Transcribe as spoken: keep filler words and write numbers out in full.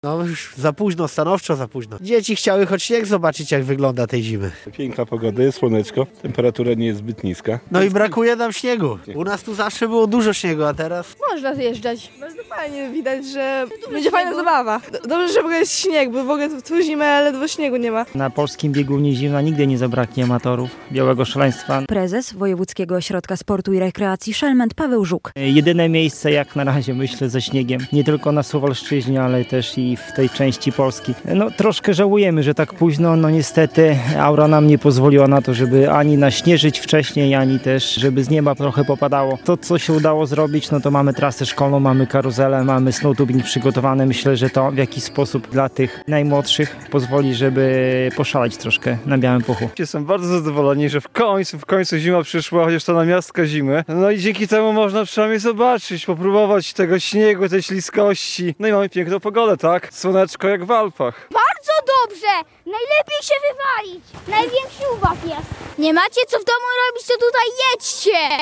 No już za późno, stanowczo za późno. Dzieci chciały choć śnieg zobaczyć, jak wygląda tej zimy. Piękna pogoda, jest słoneczko, temperatura nie jest zbyt niska. No i brakuje nam śniegu. U nas tu zawsze było dużo śniegu, a teraz... Można zjeżdżać. Bardzo fajnie, widać, że będzie fajna zabawa. Dobrze, że w ogóle jest śnieg, bo w ogóle tu zimę ledwo śniegu nie ma. Na polskim biegunie zimna nigdy nie zabraknie amatorów białego szaleństwa. Prezes Wojewódzkiego Ośrodka Sportu i Rekreacji Szelment Paweł Żuk. Jedyne miejsce jak na razie myślę ze śniegiem. Nie tylko na Suwalszczyźnie, ale też i w tej części Polski. No troszkę żałujemy, że tak późno, no niestety aura nam nie pozwoliła na to, żeby ani naśnieżyć wcześniej, ani też żeby z nieba trochę popadało. To co się udało zrobić, no to mamy trasę szkolną, mamy karuzelę, mamy snowtubing przygotowany. Myślę, że to w jakiś sposób dla tych najmłodszych pozwoli, żeby poszaleć troszkę na białym puchu. Jestem bardzo zadowolony, że w końcu, w końcu zima przyszła, chociaż to namiastka zimy. No i dzięki temu można przynajmniej zobaczyć, popróbować tego śniegu, tej śliskości. No i mamy piękną pogodę, tak? Słoneczko jak w Alpach. Bardzo dobrze! Najlepiej się wywalić! Największy ubaw jest! Nie macie co w domu robić, to tutaj jedźcie!